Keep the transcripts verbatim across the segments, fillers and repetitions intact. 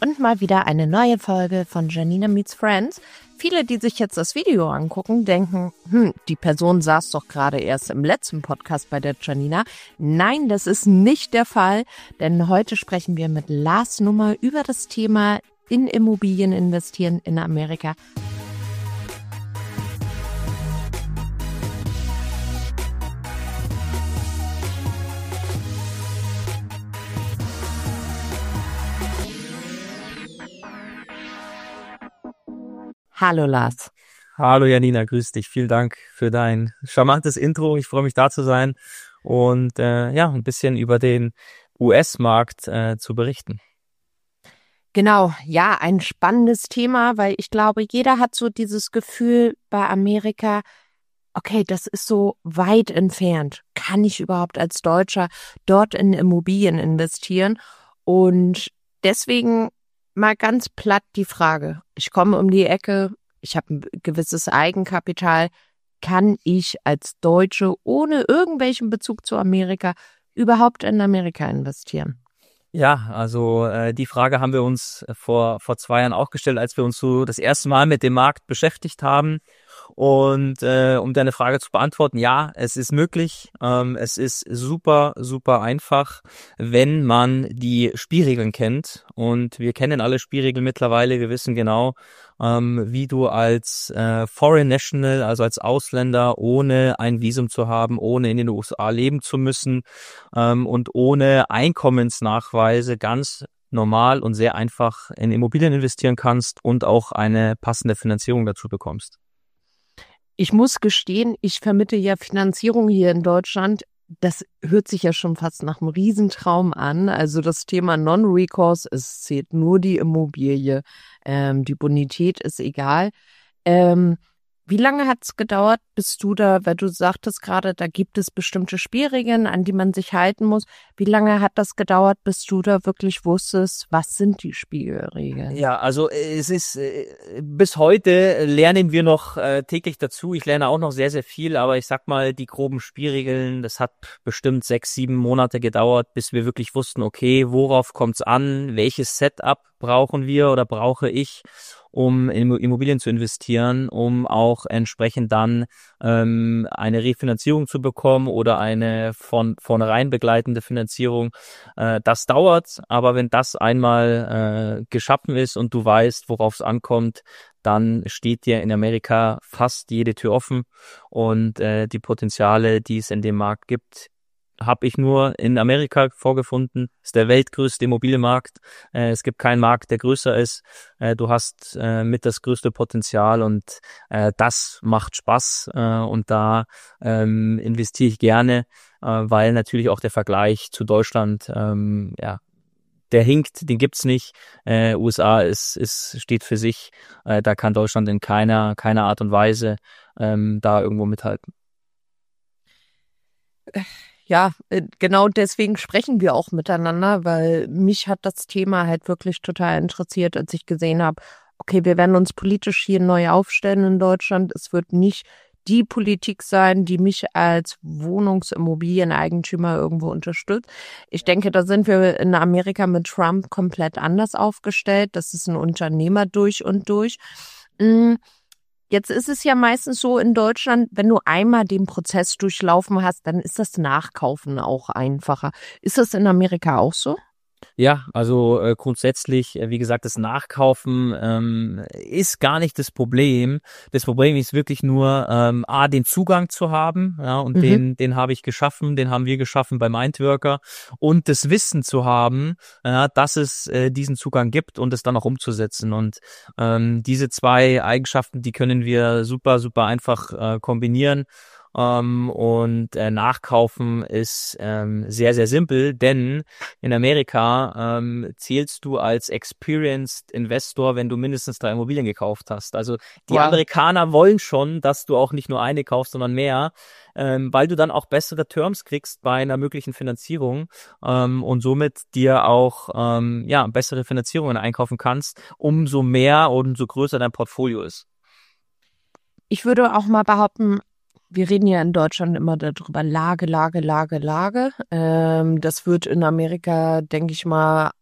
und mal wieder eine neue Folge von Janina Meets Friends. Viele, die sich jetzt das Video angucken, denken, hm, die Person saß doch gerade erst im letzten Podcast bei der Janina. Nein, das ist nicht der Fall, denn heute sprechen wir mit Lars Nummer über das Thema in Immobilien investieren in Amerika. Hallo Lars. Hallo Janina, grüß dich. Vielen Dank für dein charmantes Intro. Ich freue mich, da zu sein und äh, ja, ein bisschen über den U S-Markt äh, zu berichten. Genau, ja, ein spannendes Thema, weil ich glaube, jeder hat so dieses Gefühl bei Amerika, okay, das ist so weit entfernt. Kann ich überhaupt als Deutscher dort in Immobilien investieren? Und deswegen mal ganz platt die Frage, ich komme um die Ecke, ich habe ein gewisses Eigenkapital, kann ich als Deutsche ohne irgendwelchen Bezug zu Amerika überhaupt in Amerika investieren? Ja, also äh, die Frage haben wir uns vor vor zwei Jahren auch gestellt, als wir uns so das erste Mal mit dem Markt beschäftigt haben. Und äh, um deine Frage zu beantworten, ja, es ist möglich. Ähm, es ist super, super einfach, wenn man die Spielregeln kennt. Und wir kennen alle Spielregeln mittlerweile. Wir wissen genau, ähm, wie du als äh, Foreign National, also als Ausländer, ohne ein Visum zu haben, ohne in den U S A leben zu müssen ähm, und ohne Einkommensnachweise ganz normal und sehr einfach in Immobilien investieren kannst und auch eine passende Finanzierung dazu bekommst. Ich muss gestehen, ich vermittle ja Finanzierung hier in Deutschland. Das hört sich ja schon fast nach einem Riesentraum an. Also das Thema Non-Recourse, es zählt nur die Immobilie. Ähm, die Bonität ist egal. Ähm, wie lange hat es gedauert, bis du da, weil du sagtest gerade, da gibt es bestimmte Spielregeln, an die man sich halten muss. Wie lange hat das gedauert, bis du da wirklich wusstest, was sind die Spielregeln? Ja, also es ist, äh, bis heute lernen wir noch äh, täglich dazu. Ich lerne auch noch sehr, sehr viel, aber ich sag mal, die groben Spielregeln, das hat bestimmt sechs, sieben Monate gedauert, bis wir wirklich wussten, okay, worauf kommt's an, welches Setup brauchen wir oder brauche ich, um in Immobilien zu investieren, um auch entsprechend dann ähm, eine Refinanzierung zu bekommen oder eine von vornherein begleitende Finanzierung. Äh, das dauert, aber wenn das einmal äh, geschaffen ist und du weißt, worauf es ankommt, dann steht dir in Amerika fast jede Tür offen und äh, die Potenziale, die es in dem Markt gibt, habe ich nur in Amerika vorgefunden. Ist der weltgrößte Immobilienmarkt. Äh, es gibt keinen Markt, der größer ist. Äh, du hast äh, mit das größte Potenzial und äh, das macht Spaß äh, und da ähm, investiere ich gerne, äh, weil natürlich auch der Vergleich zu Deutschland, ähm, ja, der hinkt, den gibt's nicht. Äh, U S A ist, ist steht für sich. Äh, da kann Deutschland in keiner keiner Art und Weise ähm, da irgendwo mithalten. Ja, genau deswegen sprechen wir auch miteinander, weil mich hat das Thema halt wirklich total interessiert, als ich gesehen habe, okay, wir werden uns politisch hier neu aufstellen in Deutschland. Es wird nicht die Politik sein, die mich als Wohnungsimmobilieneigentümer irgendwo unterstützt. Ich denke, da sind wir in Amerika mit Trump komplett anders aufgestellt. Das ist ein Unternehmer durch und durch. Jetzt ist es ja meistens so in Deutschland, wenn du einmal den Prozess durchlaufen hast, dann ist das Nachkaufen auch einfacher. Ist das in Amerika auch so? Ja, also äh, grundsätzlich, äh, wie gesagt, das Nachkaufen ähm, ist gar nicht das Problem. Das Problem ist wirklich nur, ähm, A, den Zugang zu haben, ja, und mhm. den den habe ich geschaffen, den haben wir geschaffen bei Mindworker und das Wissen zu haben, ja, dass es äh, diesen Zugang gibt und es dann auch umzusetzen. Und ähm, diese zwei Eigenschaften, die können wir super, super einfach äh, kombinieren. Um, und äh, Nachkaufen ist ähm, sehr, sehr simpel, denn in Amerika ähm, zählst du als Experienced Investor, wenn du mindestens drei Immobilien gekauft hast. Also die wow. Amerikaner wollen schon, dass du auch nicht nur eine kaufst, sondern mehr, ähm, weil du dann auch bessere Terms kriegst bei einer möglichen Finanzierung ähm, und somit dir auch ähm, ja bessere Finanzierungen einkaufen kannst, umso mehr und umso größer dein Portfolio ist. Ich würde auch mal behaupten, wir reden ja in Deutschland immer darüber, Lage, Lage, Lage, Lage. Ähm, das wird in Amerika, denke ich mal,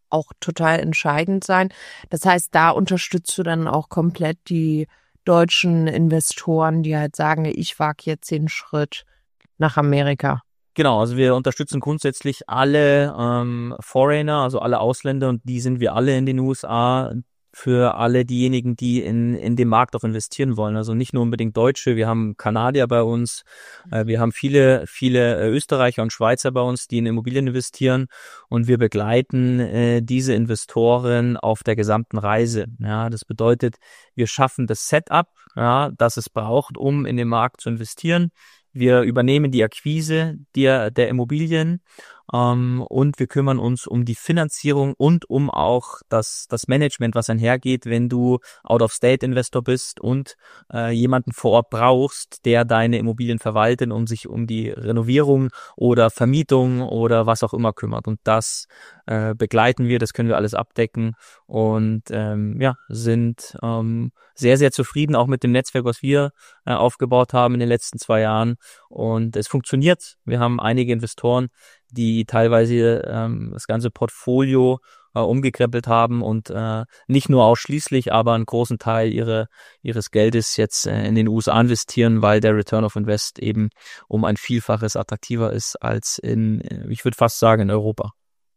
auch total entscheidend sein. Das heißt, da unterstützt du dann auch komplett die deutschen Investoren, die halt sagen, ich wage jetzt den Schritt nach Amerika. Genau, also wir unterstützen grundsätzlich alle ähm, Foreigner, also alle Ausländer, und die sind wir alle in den U S A, für alle diejenigen, die in in den Markt auch investieren wollen. Also nicht nur unbedingt Deutsche, wir haben Kanadier bei uns, äh, wir haben viele, viele äh, Österreicher und Schweizer bei uns, die in Immobilien investieren, und wir begleiten äh, diese Investoren auf der gesamten Reise. Ja, das bedeutet, wir schaffen das Setup, ja, das es braucht, um in den Markt zu investieren. Wir übernehmen die Akquise der, der Immobilien, ähm, und wir kümmern uns um die Finanzierung und um auch das, das Management, was einhergeht, wenn du Out-of-State-Investor bist und äh, jemanden vor Ort brauchst, der deine Immobilien verwaltet und sich um die Renovierung oder Vermietung oder was auch immer kümmert. Und das äh, begleiten wir, das können wir alles abdecken, und ähm, ja, sind ähm, sehr, sehr zufrieden auch mit dem Netzwerk, was wir äh, aufgebaut haben in den letzten zwei Jahren. Und es funktioniert. Wir haben einige Investoren, die teilweise ähm, das ganze Portfolio äh, umgekrempelt haben und äh, nicht nur ausschließlich, aber einen großen Teil ihre, ihres Geldes jetzt äh, in den U S A investieren, weil der Return of Invest eben um ein Vielfaches attraktiver ist als in, ich würde fast sagen, in Europa.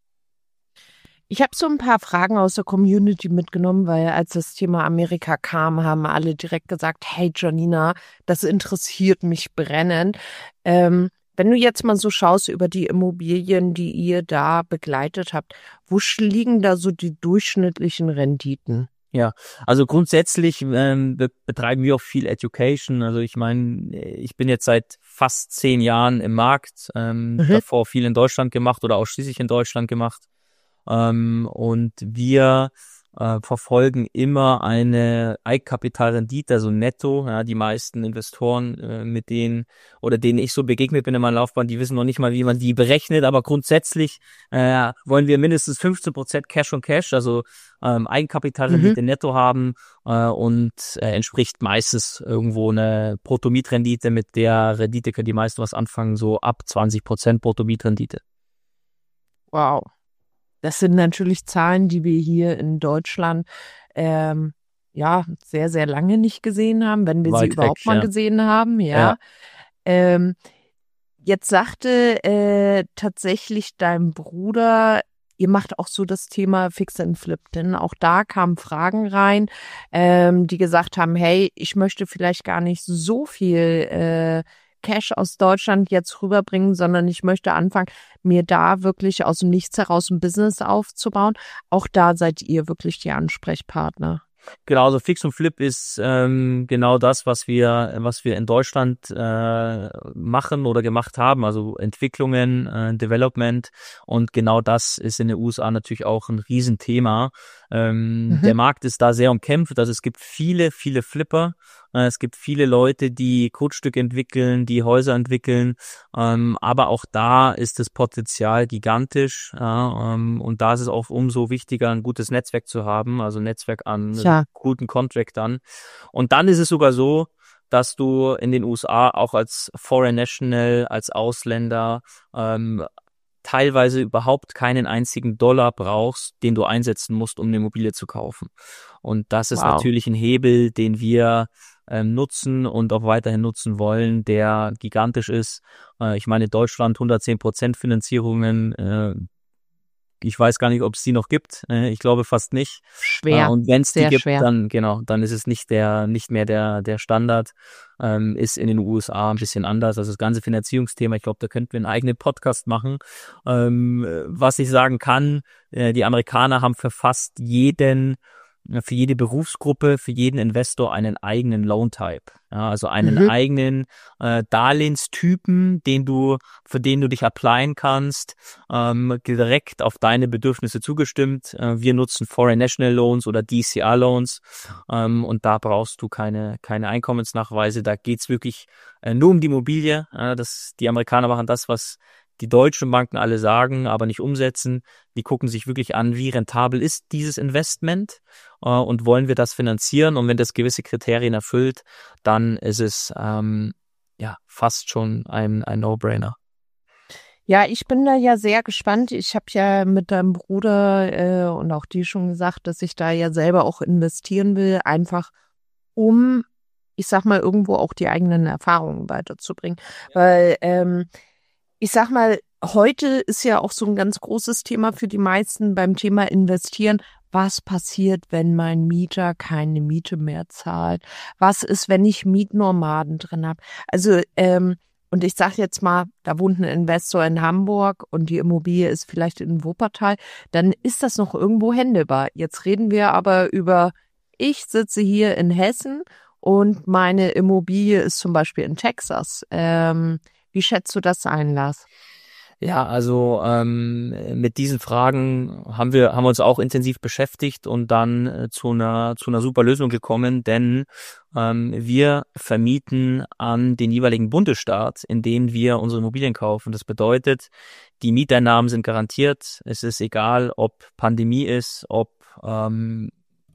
Ich habe so ein paar Fragen aus der Community mitgenommen, weil als das Thema Amerika kam, haben alle direkt gesagt, hey Janina, das interessiert mich brennend. Ähm, wenn du jetzt mal so schaust über die Immobilien, die ihr da begleitet habt, wo liegen da so die durchschnittlichen Renditen? Ja, also grundsätzlich ähm, be- betreiben wir auch viel Education. Also ich meine, ich bin jetzt seit fast zehn Jahren im Markt, ähm, Mhm. davor viel in Deutschland gemacht oder ausschließlich in Deutschland gemacht. Ähm, und wir äh, verfolgen immer eine Eigenkapitalrendite, also netto. Ja, die meisten Investoren, äh, mit denen oder denen ich so begegnet bin in meiner Laufbahn, die wissen noch nicht mal, wie man die berechnet. Aber grundsätzlich äh, wollen wir mindestens fünfzehn Prozent Cash on Cash, also ähm, Eigenkapitalrendite Mhm. netto haben, äh, und äh, entspricht meistens irgendwo eine Bruttomietrendite. Mit der Rendite können die meisten was anfangen, so ab zwanzig Prozent Bruttomietrendite. Wow. Das sind natürlich Zahlen, die wir hier in Deutschland ähm, ja sehr, sehr lange nicht gesehen haben, wenn wir sie Weit weg, überhaupt mal ja. gesehen haben, Ja. ja. Ähm, jetzt sagte äh, tatsächlich dein Bruder, ihr macht auch so das Thema Fix and Flip, denn auch da kamen Fragen rein, ähm, die gesagt haben, hey, ich möchte vielleicht gar nicht so viel äh, Cash aus Deutschland jetzt rüberbringen, sondern ich möchte anfangen, mir da wirklich aus dem Nichts heraus ein Business aufzubauen. Auch da seid ihr wirklich die Ansprechpartner. Genau, also Fix und Flip ist ähm, genau das, was wir, was wir in Deutschland äh, machen oder gemacht haben, also Entwicklungen, äh, Development, und genau das ist in den U S A natürlich auch ein Riesenthema. Ähm, der Mhm. Markt ist da sehr umkämpft, also es gibt viele, viele Flipper, äh, es gibt viele Leute, die Grundstücke entwickeln, die Häuser entwickeln, ähm, aber auch da ist das Potenzial gigantisch, ja, ähm, und da ist es auch umso wichtiger, ein gutes Netzwerk zu haben, also ein Netzwerk an Tja, guten Contractern. Und dann ist es sogar so, dass du in den U S A auch als Foreign National, als Ausländer ähm, teilweise überhaupt keinen einzigen Dollar brauchst, den du einsetzen musst, um eine Immobilie zu kaufen. Und das ist wow. natürlich ein Hebel, den wir ähm, nutzen und auch weiterhin nutzen wollen, der gigantisch ist. Äh, ich meine, Deutschland hundertzehn Prozent Finanzierungen, äh, ich weiß gar nicht, ob es die noch gibt. Äh, ich glaube fast nicht. Äh, Schwer, und wenn es die sehr gibt, schwer. dann genau, dann ist es nicht der, nicht mehr der der Standard. Ähm, ist in den U S A ein bisschen anders. Also das ganze Finanzierungsthema, ich glaube, da könnten wir einen eigenen Podcast machen. Ähm, äh, was ich sagen kann, äh, die Amerikaner haben für fast jeden, äh, für jede Berufsgruppe, für jeden Investor einen eigenen Loan-Type. Ja, also einen Mhm. eigenen äh, Darlehenstypen, den du, für den du dich applyen kannst, ähm, direkt auf deine Bedürfnisse zugestimmt. Äh, wir nutzen Foreign National Loans oder D C R Loans, ähm, und da brauchst du keine keine Einkommensnachweise. Da geht's wirklich äh, nur um die Immobilie. Äh, das, die Amerikaner machen das, was die deutschen Banken alle sagen, aber nicht umsetzen. Die gucken sich wirklich an, wie rentabel ist dieses Investment, äh, und wollen wir das finanzieren. Und wenn das gewisse Kriterien erfüllt, dann ist es ähm, ja fast schon ein, ein No-Brainer. Ja, ich bin da ja sehr gespannt. Ich habe ja mit deinem Bruder äh, und auch dir schon gesagt, dass ich da ja selber auch investieren will, einfach um, ich sag mal, irgendwo auch die eigenen Erfahrungen weiterzubringen. Weil, ähm, ich sag mal, heute ist ja auch so ein ganz großes Thema für die meisten beim Thema Investieren. Was passiert, wenn mein Mieter keine Miete mehr zahlt? Was ist, wenn ich Mietnomaden drin habe? Also, ähm, und ich sage jetzt mal, da wohnt ein Investor in Hamburg und die Immobilie ist vielleicht in Wuppertal, dann ist das noch irgendwo händelbar. Jetzt reden wir aber über, ich sitze hier in Hessen und meine Immobilie ist zum Beispiel in Texas. Ähm, wie schätzt du das ein, Lars? Ja, also ähm, mit diesen Fragen haben wir haben wir uns auch intensiv beschäftigt und dann äh, zu einer zu einer super Lösung gekommen, denn ähm, wir vermieten an den jeweiligen Bundesstaat, in dem wir unsere Immobilien kaufen. Das bedeutet, die Mieteinnahmen sind garantiert. Es ist egal, ob Pandemie ist, ob ähm,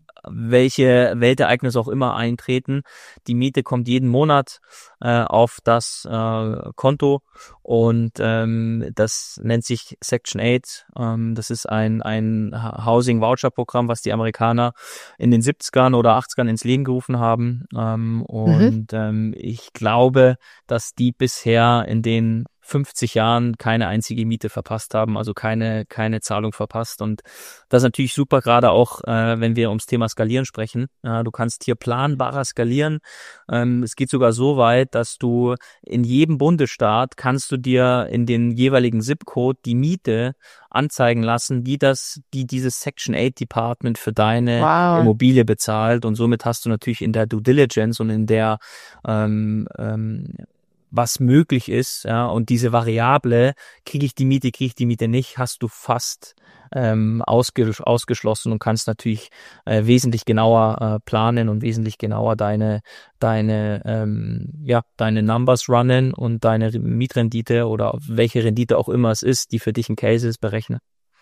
welche Weltereignisse auch immer eintreten. Die Miete kommt jeden Monat äh, auf das äh, Konto und ähm, das nennt sich Section acht. Ähm, das ist ein ein Housing Voucher Programm, was die Amerikaner in den siebzigern oder achtzigern ins Leben gerufen haben. Ähm, Mhm. und ähm, ich glaube, dass die bisher in den fünfzig Jahren keine einzige Miete verpasst haben, also keine keine Zahlung verpasst. Und das ist natürlich super, gerade auch, äh, wenn wir ums Thema Skalieren sprechen. Ja, du kannst hier planbarer skalieren. Ähm, es geht sogar so weit, dass du in jedem Bundesstaat kannst du dir in den jeweiligen Zip-Code die Miete anzeigen lassen, die das, die dieses Section acht Department für deine Wow. Immobilie bezahlt. Und somit hast du natürlich in der Due Diligence und in der ähm, ähm, was möglich ist, ja, und diese Variable, kriege ich die Miete, kriege ich die Miete nicht, hast du fast ähm, ausge ausgeschlossen und kannst natürlich äh, wesentlich genauer äh, planen und wesentlich genauer deine deine ähm, ja deine Numbers runnen und deine Mietrendite oder welche Rendite auch immer es ist, die für dich ein Case ist, berechnen.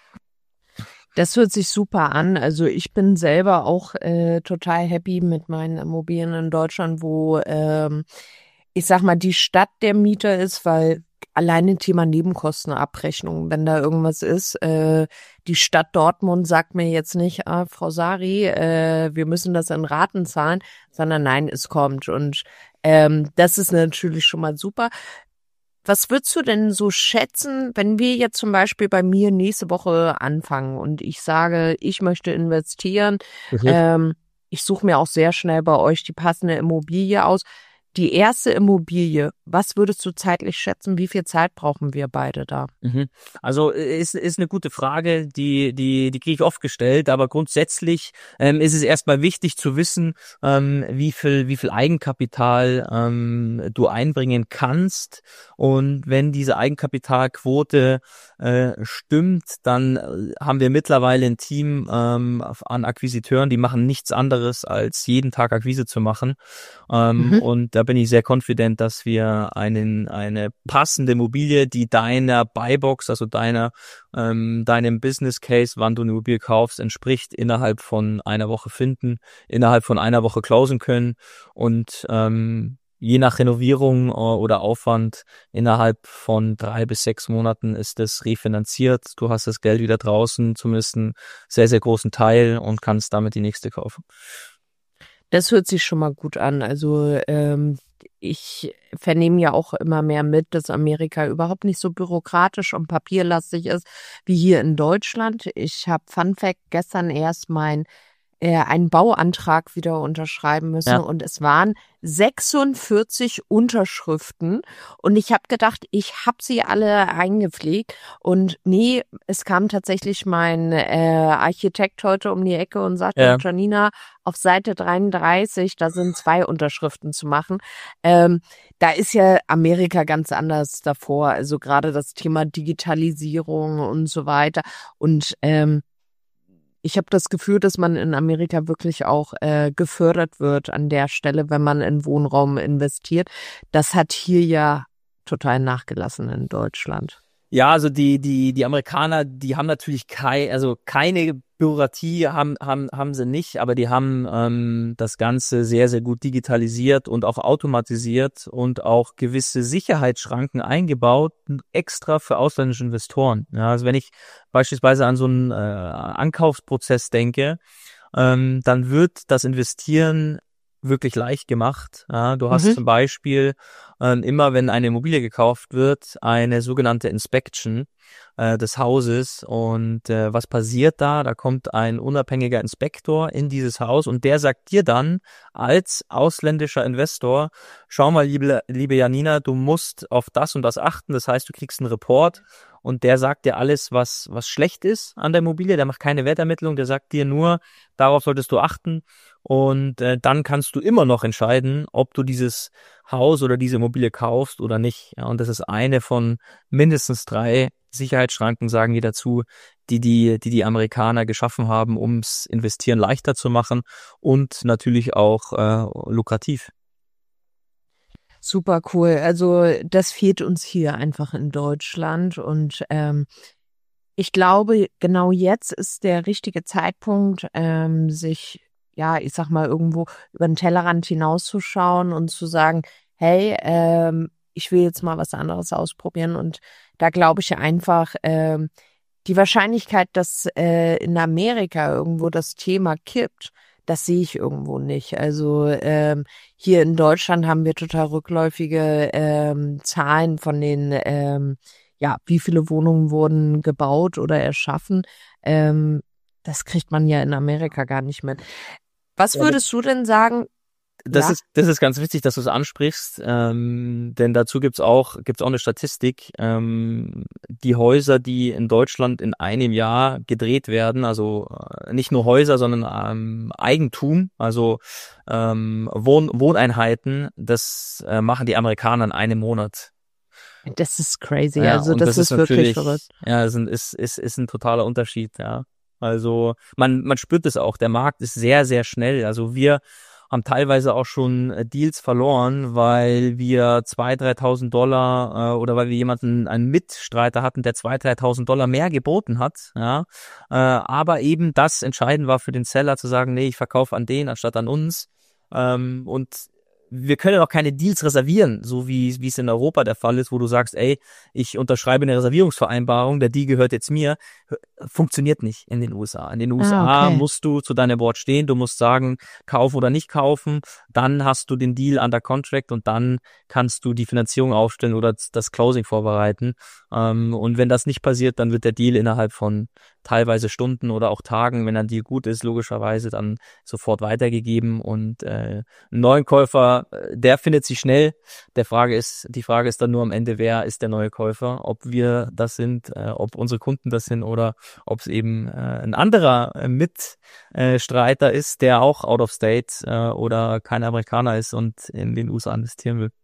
Das hört sich super an. Also ich bin selber auch äh, total happy mit meinen Immobilien in Deutschland, wo ähm, ich sag mal die Stadt der Mieter ist, weil alleine Thema Nebenkostenabrechnung, wenn da irgendwas ist, äh, die Stadt Dortmund sagt mir jetzt nicht, ah, Frau Sari, äh, wir müssen das in Raten zahlen, sondern nein, es kommt. Und ähm, das ist natürlich schon mal super. Was würdest du denn so schätzen, wenn wir jetzt zum Beispiel bei mir nächste Woche anfangen und ich sage, ich möchte investieren, Mhm. ähm, ich suche mir auch sehr schnell bei euch die passende Immobilie aus. Die erste Immobilie, was würdest du zeitlich schätzen? Wie viel Zeit brauchen wir beide da? Mhm. Also äh, ist ist eine gute Frage, die die die kriege ich oft gestellt, aber grundsätzlich ähm, ist es erstmal wichtig zu wissen, ähm, wie viel wie viel Eigenkapital ähm, du einbringen kannst, und wenn diese Eigenkapitalquote äh, stimmt, dann äh, haben wir mittlerweile ein Team ähm, an Akquisiteuren, die machen nichts anderes als jeden Tag Akquise zu machen. Ähm, Mhm. und da bin ich sehr confident, dass wir einen, eine passende Immobilie, die deiner Buybox, also deiner, ähm, deinem Business Case, wann du eine Immobilie kaufst, entspricht, innerhalb von einer Woche finden, innerhalb von einer Woche closen können und ähm, je nach Renovierung äh, oder Aufwand innerhalb von drei bis sechs Monaten ist es refinanziert. Du hast das Geld wieder draußen, zumindest einen sehr, sehr großen Teil, und kannst damit die nächste kaufen. Das hört sich schon mal gut an. Also ähm, ich vernehme ja auch immer mehr mit, dass Amerika überhaupt nicht so bürokratisch und papierlastig ist wie hier in Deutschland. Ich habe Fun Fact gestern erst mein äh, einen Bauantrag wieder unterschreiben müssen Ja. und es waren sechsundvierzig Unterschriften und ich habe gedacht, ich habe sie alle eingepflegt und nee, es kam tatsächlich mein äh, Architekt heute um die Ecke und sagte, Ja. Janina, auf Seite dreiunddreißig, da sind zwei Unterschriften zu machen. Ähm, da ist ja Amerika ganz anders davor, also gerade das Thema Digitalisierung und so weiter und ähm, ich habe das Gefühl, dass man in Amerika wirklich auch äh, gefördert wird an der Stelle, wenn man in Wohnraum investiert. Das hat hier ja total nachgelassen in Deutschland. Ja, also die die die Amerikaner, die haben natürlich kei, also keine Bürokratie haben haben haben sie nicht, aber die haben ähm, das Ganze sehr, sehr gut digitalisiert und auch automatisiert und auch gewisse Sicherheitsschranken eingebaut, extra für ausländische Investoren. Ja, also wenn ich beispielsweise an so einen äh, Ankaufsprozess denke, ähm, dann wird das Investieren wirklich leicht gemacht. Ja, du hast Mhm. zum Beispiel äh, immer, wenn eine Immobilie gekauft wird, eine sogenannte Inspection äh, des Hauses. Und äh, was passiert da? Da kommt ein unabhängiger Inspektor in dieses Haus und der sagt dir dann als ausländischer Investor, schau mal, liebe, liebe Janina, du musst auf das und das achten. Das heißt, du kriegst einen Report und der sagt dir alles, was was schlecht ist an der Immobilie. Der macht keine Wertermittlung, der sagt dir nur, darauf solltest du achten. Und äh, dann kannst du immer noch entscheiden, ob du dieses Haus oder diese Immobilie kaufst oder nicht. Ja, und das ist eine von mindestens drei Sicherheitsschranken, sagen die dazu, die die, die, die Amerikaner geschaffen haben, ums Investieren leichter zu machen und natürlich auch äh, lukrativ. Super cool. Also das fehlt uns hier einfach in Deutschland und ähm, ich glaube, genau jetzt ist der richtige Zeitpunkt, ähm, sich, ja, ich sag mal, irgendwo über den Tellerrand hinauszuschauen und zu sagen, hey, ähm, ich will jetzt mal was anderes ausprobieren. Und da glaube ich einfach, ähm, die Wahrscheinlichkeit, dass äh, in Amerika irgendwo das Thema kippt, das sehe ich irgendwo nicht. Also ähm, hier in Deutschland haben wir total rückläufige ähm, Zahlen von den ähm, ja, wie viele Wohnungen wurden gebaut oder erschaffen. Ähm, das kriegt man ja in Amerika gar nicht mit. Was Ja, würdest du denn sagen? Das Ja, ist, das ist ganz witzig, dass du es ansprichst, ähm, denn dazu gibt's auch, gibt's auch eine Statistik. Ähm, die Häuser, die in Deutschland in einem Jahr gedreht werden, also äh, nicht nur Häuser, sondern ähm, Eigentum, also ähm, Wohn Wohneinheiten, das äh, machen die Amerikaner in einem Monat. das ist crazy. Ja, Also und das das ist ist wirklich verrückt. natürlich, ja, ist ein, ist, ist, ist ein totaler Unterschied, ja. Also man, man spürt es auch, der Markt ist sehr, sehr schnell. Also wir haben teilweise auch schon äh, Deals verloren, weil wir zweitausend, dreitausend Dollar äh, oder weil wir jemanden, einen Mitstreiter hatten, der zweitausend, dreitausend Dollar mehr geboten hat, ja. Äh, aber eben das entscheidend war für den Seller zu sagen, nee, ich verkaufe an den anstatt an uns. Ähm, und wir können auch keine Deals reservieren, so wie wie es in Europa der Fall ist, wo du sagst, ey, ich unterschreibe eine Reservierungsvereinbarung, der Deal gehört jetzt mir. Funktioniert nicht in den U S A. In den Ah, U S A okay. musst du zu deinem Board stehen, du musst sagen, kaufen oder nicht kaufen, dann hast du den Deal under contract und dann kannst du die Finanzierung aufstellen oder das Closing vorbereiten. Ähm, und wenn das nicht passiert, dann wird der Deal innerhalb von teilweise Stunden oder auch Tagen, wenn ein Deal gut ist, logischerweise dann sofort weitergegeben und äh, ein neuen Käufer, äh, der findet sich schnell. Der Frage ist, die Frage ist dann nur am Ende, wer ist der neue Käufer? Ob wir das sind, äh, ob unsere Kunden das sind oder ob es eben äh, ein anderer äh, Mitstreiter ist, der auch out of state äh, oder kein Amerikaner ist und in den U S A investieren will.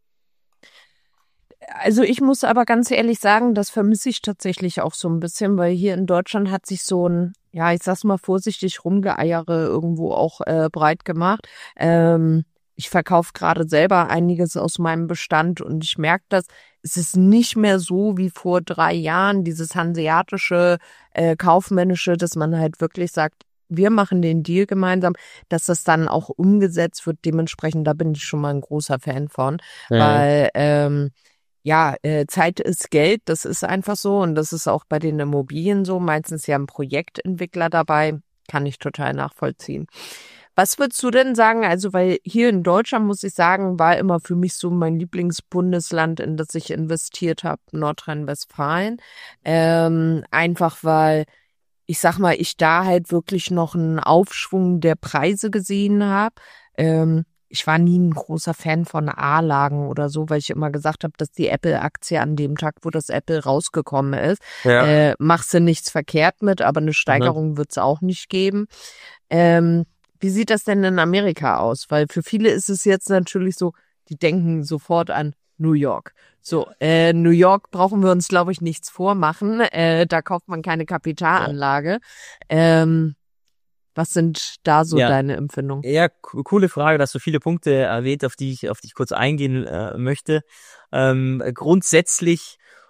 Also ich muss aber ganz ehrlich sagen, das vermisse ich tatsächlich auch so ein bisschen, weil hier in Deutschland hat sich so ein, ja, ich sag's mal vorsichtig, Rumgeeiere irgendwo auch äh, breit gemacht. Ähm, ich verkaufe gerade selber einiges aus meinem Bestand und ich merke das, es ist nicht mehr so wie vor drei Jahren, dieses hanseatische, äh, kaufmännische, dass man halt wirklich sagt, wir machen den Deal gemeinsam, dass das dann auch umgesetzt wird. Dementsprechend, da bin ich schon mal ein großer Fan von, Ja. weil ähm, ja, äh, Zeit ist Geld, das ist einfach so und das ist auch bei den Immobilien so. Meistens ja ein Projektentwickler dabei, kann ich total nachvollziehen. Was würdest du denn sagen? Also, weil hier in Deutschland, muss ich sagen, war immer für mich so mein Lieblingsbundesland, in das ich investiert habe, Nordrhein-Westfalen. Ähm, einfach weil, ich sag mal, ich da halt wirklich noch einen Aufschwung der Preise gesehen habe. Ähm, ich war nie ein großer Fan von A-Lagen oder so, weil ich immer gesagt habe, dass die Apple-Aktie an dem Tag, wo das Apple rausgekommen ist, Ja. äh, machst du nichts verkehrt mit, aber eine Mhm. Steigerung wird es auch nicht geben. Ähm, wie sieht das denn in Amerika aus? Weil für viele ist es jetzt natürlich so, die denken sofort an New York. So, äh, New York brauchen wir uns, glaube ich, nichts vormachen. Äh, da kauft man keine Ja. Kapitalanlage. Ähm, was sind da so Ja, deine Empfindungen? ja, co- coole Frage, dass du viele Punkte erwähnt, auf die ich, auf die ich kurz eingehen äh, möchte. Ähm, grundsätzlich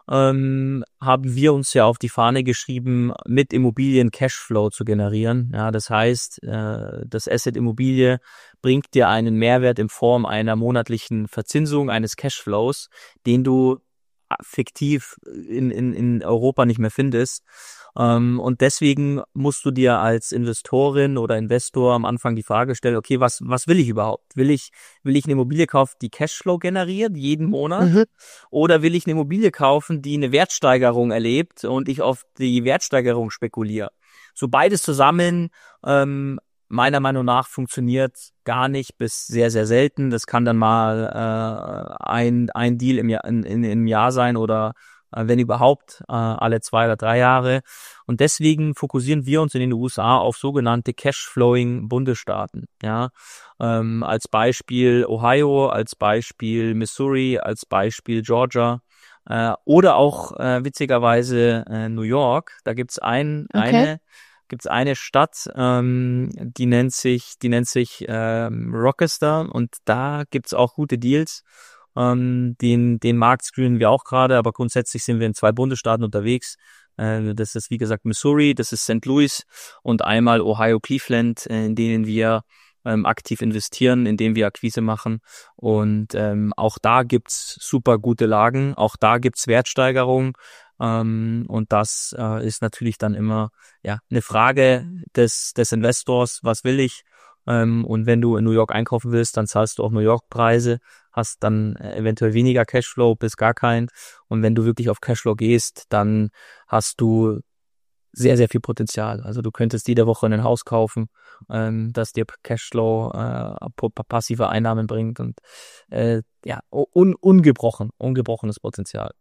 ähm, haben wir uns ja auf die Fahne geschrieben, mit Immobilien Cashflow zu generieren. Ja, das heißt, äh, das Asset Immobilie bringt dir einen Mehrwert in Form einer monatlichen Verzinsung eines Cashflows, den du fiktiv in, in, in Europa nicht mehr findest. Ähm, und deswegen musst du dir als Investorin oder Investor am Anfang die Frage stellen, okay, was, was will ich überhaupt? Will ich, will ich eine Immobilie kaufen, die Cashflow generiert jeden Monat? Mhm. Oder will ich eine Immobilie kaufen, die eine Wertsteigerung erlebt und ich auf die Wertsteigerung spekuliere? So beides zusammen, ähm, meiner Meinung nach funktioniert gar nicht bis sehr, sehr selten. Das kann dann mal äh, ein ein Deal im Jahr, in, in, im Jahr sein oder äh, wenn überhaupt äh, alle zwei oder drei Jahre. Und deswegen fokussieren wir uns in den U S A auf sogenannte Cash-Flowing-Bundesstaaten. Ja, ähm, als Beispiel Ohio, als Beispiel Missouri, als Beispiel Georgia. Äh, oder auch äh, witzigerweise äh, New York. Da gibt's ein, Okay. eine gibt's eine Stadt, ähm, die nennt sich, die nennt sich ähm, Rochester und da gibt's auch gute Deals. Ähm, den, den Markt screenen wir auch gerade, aber grundsätzlich sind wir in zwei Bundesstaaten unterwegs. Äh, das ist wie gesagt Missouri, das ist Saint Louis und einmal Ohio Cleveland, äh, in denen wir ähm, aktiv investieren, indem wir Akquise machen. Und ähm, auch da gibt's super gute Lagen, auch da gibt's Wertsteigerung. Ähm, und das äh, ist natürlich dann immer ja eine Frage des des Investors, was will ich? Ähm, und wenn du in New York einkaufen willst, dann zahlst du auch New York Preise, hast dann äh, eventuell weniger Cashflow bis gar keinen. Und wenn du wirklich auf Cashflow gehst, dann hast du sehr, sehr viel Potenzial. Also du könntest jede Woche ein Haus kaufen, ähm, das dir Cashflow, äh, passive Einnahmen bringt und äh, ja, un ungebrochen, ungebrochenes Potenzial.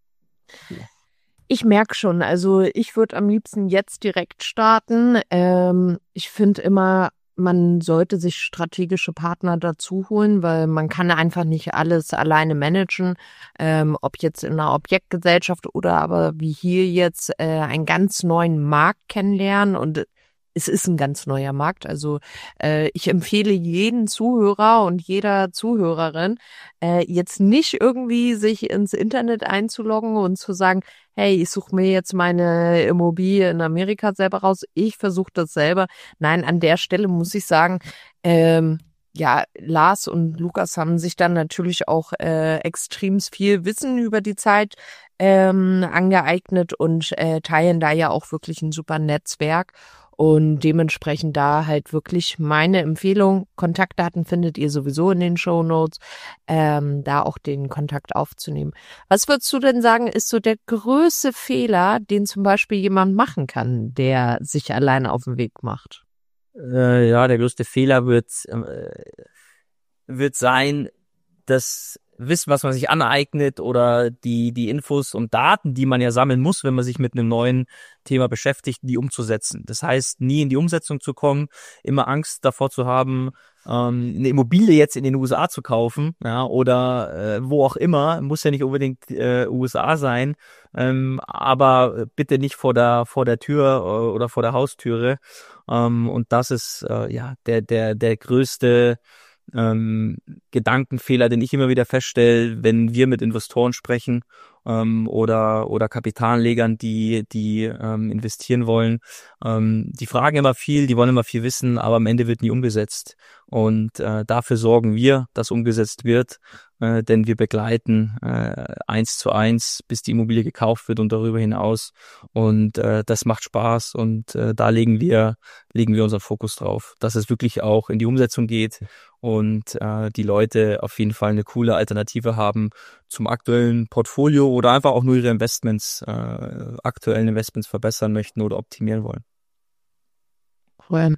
Ich merke schon, also ich würde am liebsten jetzt direkt starten. Ähm, ich finde immer, man sollte sich strategische Partner dazu holen, weil man kann einfach nicht alles alleine managen, ähm, ob jetzt in einer Objektgesellschaft oder aber wie hier jetzt äh, einen ganz neuen Markt kennenlernen und es ist ein ganz neuer Markt. Also äh, ich empfehle jeden Zuhörer und jeder Zuhörerin, äh, jetzt nicht irgendwie sich ins Internet einzuloggen und zu sagen, hey, ich suche mir jetzt meine Immobilie in Amerika selber raus, ich versuche das selber. Nein, an der Stelle muss ich sagen, ähm, ja, Lars und Lukas haben sich dann natürlich auch äh, extrem viel Wissen über die Zeit ähm, angeeignet und äh, teilen da ja auch wirklich ein super Netzwerk. Und dementsprechend da halt wirklich meine Empfehlung, Kontaktdaten findet ihr sowieso in den Shownotes, ähm, da auch den Kontakt aufzunehmen. Was würdest du denn sagen, ist so der größte Fehler, den zum Beispiel jemand machen kann, der sich alleine auf den Weg macht? Äh, ja, der größte Fehler wird, äh, wird sein, das Wissen, was man sich aneignet oder die, die Infos und Daten, die man ja sammeln muss, wenn man sich mit einem neuen Thema beschäftigt, die umzusetzen. Das heißt, nie in die Umsetzung zu kommen, immer Angst davor zu haben, ähm, eine Immobilie jetzt in den U S A zu kaufen, ja, oder äh, wo auch immer, muss ja nicht unbedingt äh, U S A sein, ähm, aber bitte nicht vor der, vor der Tür äh, oder vor der Haustüre. Ähm, und das ist äh, ja der, der, der größte ähm, Gedankenfehler, den ich immer wieder feststelle, wenn wir mit Investoren sprechen ähm, oder oder Kapitalanlegern, die die ähm, investieren wollen. Ähm, die fragen immer viel, die wollen immer viel wissen, aber am Ende wird nie umgesetzt. Und äh, dafür sorgen wir, dass umgesetzt wird, äh, denn wir begleiten äh, eins zu eins, bis die Immobilie gekauft wird und darüber hinaus. Und äh, das macht Spaß und äh, da legen wir legen wir unseren Fokus drauf, dass es wirklich auch in die Umsetzung geht und äh, die Leute auf jeden Fall eine coole Alternative haben zum aktuellen Portfolio oder einfach auch nur ihre Investments, äh, aktuellen Investments verbessern möchten oder optimieren wollen. Cool.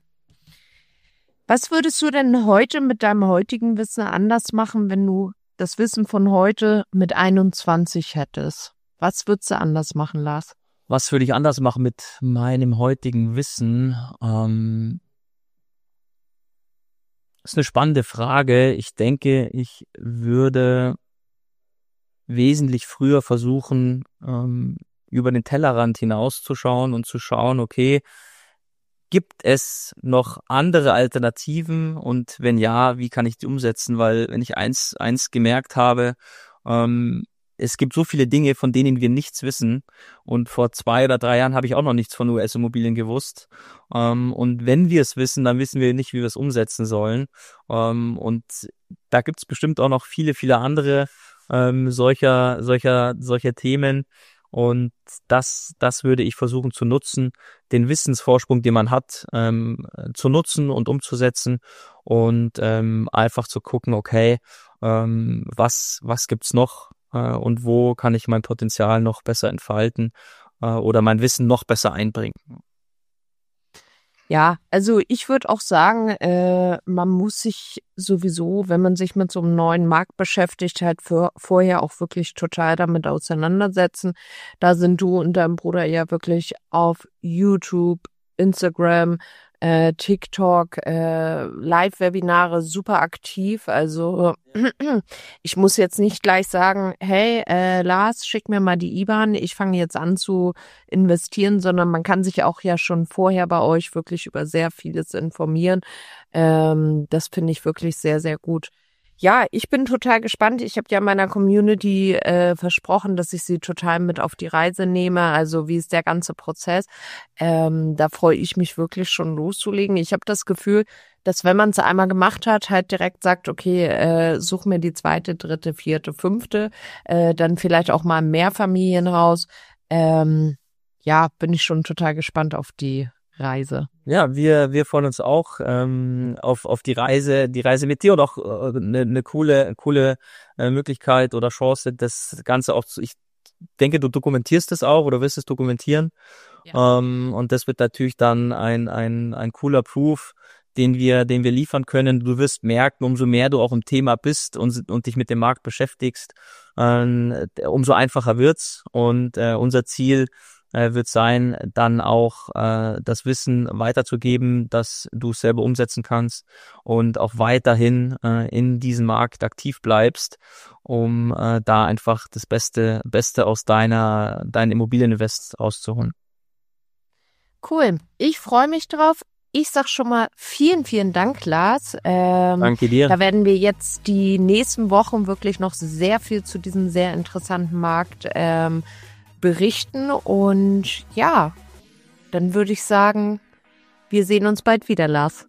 Was würdest du denn heute mit deinem heutigen Wissen anders machen, wenn du das Wissen von heute mit einundzwanzig hättest? Was würdest du anders machen, Lars? Was würde ich anders machen mit meinem heutigen Wissen? Ähm, das ist eine spannende Frage. Ich denke, ich würde wesentlich früher versuchen, ähm, über den Tellerrand hinauszuschauen und zu schauen, okay, gibt es noch andere Alternativen und wenn ja, wie kann ich die umsetzen? Weil wenn ich eins eins gemerkt habe, ähm, es gibt so viele Dinge, von denen wir nichts wissen. Und vor zwei oder drei Jahren habe ich auch noch nichts von U S-Immobilien gewusst. Ähm, und wenn wir es wissen, dann wissen wir nicht, wie wir es umsetzen sollen. Ähm, und da gibt es bestimmt auch noch viele, viele andere ähm, solcher, solcher, solcher Themen. Und das, das würde ich versuchen zu nutzen, den Wissensvorsprung, den man hat, ähm, zu nutzen und umzusetzen und ähm, einfach zu gucken, okay, ähm, was, was gibt's noch äh, und wo kann ich mein Potenzial noch besser entfalten äh, oder mein Wissen noch besser einbringen. Ja, also ich würde auch sagen, äh, man muss sich sowieso, wenn man sich mit so einem neuen Markt beschäftigt, halt für, vorher auch wirklich total damit auseinandersetzen. Da sind du und dein Bruder ja wirklich auf YouTube, Instagram, äh, TikTok, äh, Live-Webinare super aktiv. Also ich muss jetzt nicht gleich sagen, hey äh, Lars, schick mir mal die I B A N, ich fange jetzt an zu investieren, sondern man kann sich auch ja schon vorher bei euch wirklich über sehr vieles informieren. Ähm, das finde ich wirklich sehr, sehr gut. Ja, ich bin total gespannt. Ich habe ja meiner Community äh, versprochen, dass ich sie total mit auf die Reise nehme. Also wie ist der ganze Prozess? Ähm, da freue ich mich wirklich schon loszulegen. Ich habe das Gefühl, dass wenn man es einmal gemacht hat, halt direkt sagt, okay, äh, such mir die zweite, dritte, vierte, fünfte, äh, dann vielleicht auch mal mehr Familienhaus. Ähm, ja, bin ich schon total gespannt auf die Reise. Ja, wir wir freuen uns auch ähm, auf auf die Reise, die Reise mit dir und auch eine äh, ne coole coole äh, Möglichkeit oder Chance, das Ganze auch zu. Ich denke, du dokumentierst es auch oder wirst es dokumentieren. Ja. Ähm, und das wird natürlich dann ein ein ein cooler Proof, den wir den wir liefern können. Du wirst merken, umso mehr du auch im Thema bist und und dich mit dem Markt beschäftigst, äh, umso einfacher wird's. Und äh, unser Ziel äh, wird sein, dann auch äh, das Wissen weiterzugeben, dass du es selber umsetzen kannst und auch weiterhin äh, in diesem Markt aktiv bleibst, um äh, da einfach das Beste Beste aus deiner deinen Immobilieninvest rauszuholen. Cool. Ich freue mich drauf. Ich sag schon mal vielen, vielen Dank, Lars. Ähm, Danke dir. Da werden wir jetzt die nächsten Wochen wirklich noch sehr viel zu diesem sehr interessanten Markt ähm, berichten. Und ja, dann würde ich sagen, wir sehen uns bald wieder, Lars.